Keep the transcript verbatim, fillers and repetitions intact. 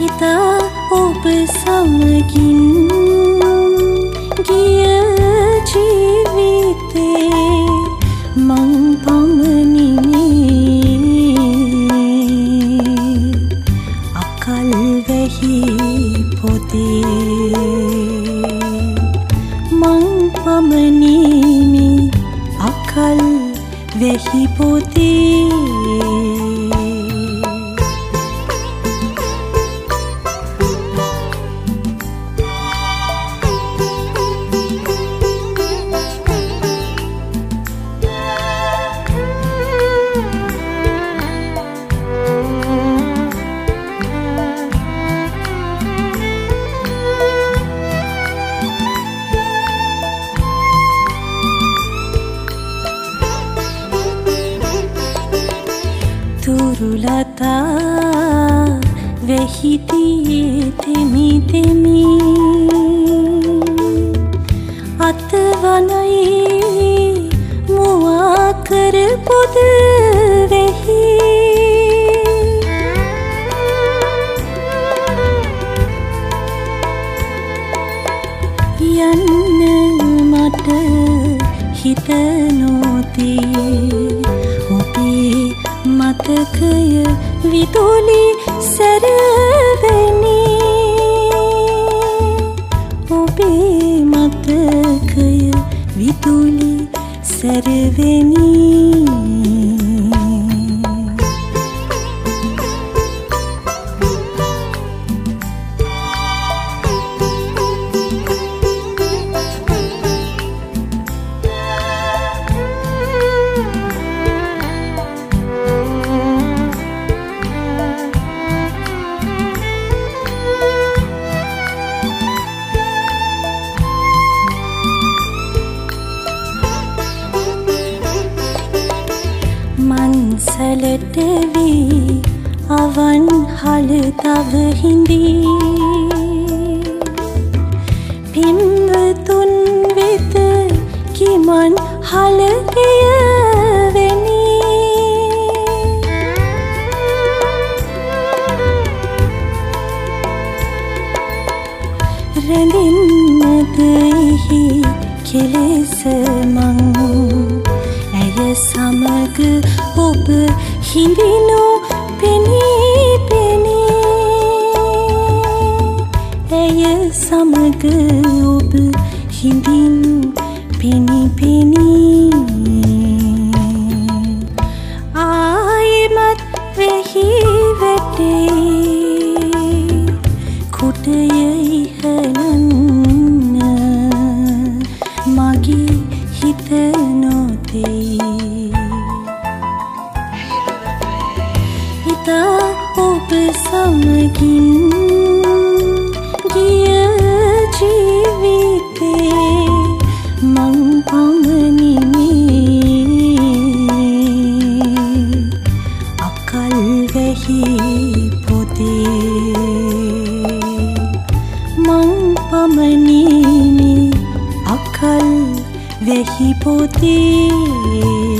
හිතා ඔබ සමගින් ගිය ජීවිතේ මං පමණිනි අකල් වෙහි පොතේ මං පමණිනි අකල් වෙහි පොතේ තුරුලතා වෙහිතියේ තෙමි තෙමි අතවනයි මුවා කර පොද වෙහි යන්න මට හිත නොතියේ ඔබේ මතකය විදුලි සැරවෙනි ඔබේ මතකය විදුලි සැරවෙනි මන්සලට වී අවන් හල තව හිඳී පින්වතුන් වෙත කිමන් හලකය වෙනි රැඳෙන්නද එහි කෙලෙස මං ඇය සමග ඔබ හිඳිනු පෙනී පෙනී ඇය සමග ඔබ හිඳිනු පෙනී පෙනී ආයෙමත් වෙහි වැටේ කුටය ඉහළන්න මගේ හිත නොතේ හිතා ඔබ සමගින් ගිය ජීවිතේ මං පමණිනි අකල් වෙහි පොතේ මං පමණිනි අකල් වෙහි පොතේ